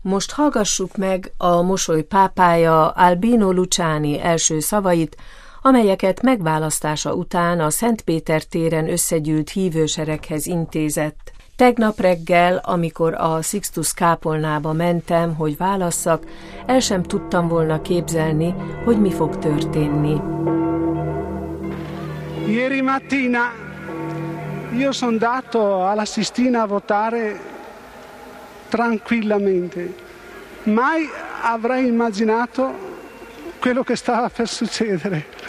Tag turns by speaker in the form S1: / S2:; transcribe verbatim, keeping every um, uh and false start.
S1: Most hallgassuk meg a Mosoly pápája Albino Luciani első szavait, amelyeket megválasztása után a Szent Péter téren összegyűlt hívősereghez intézett. Tegnap reggel, amikor a Sixtus kápolnába mentem, hogy válasszak, el sem tudtam volna képzelni, hogy mi fog történni.
S2: Ieri mattina io sono andato alla Sistina a votare tranquillamente. Mai avrei immaginato quello che stava per succedere.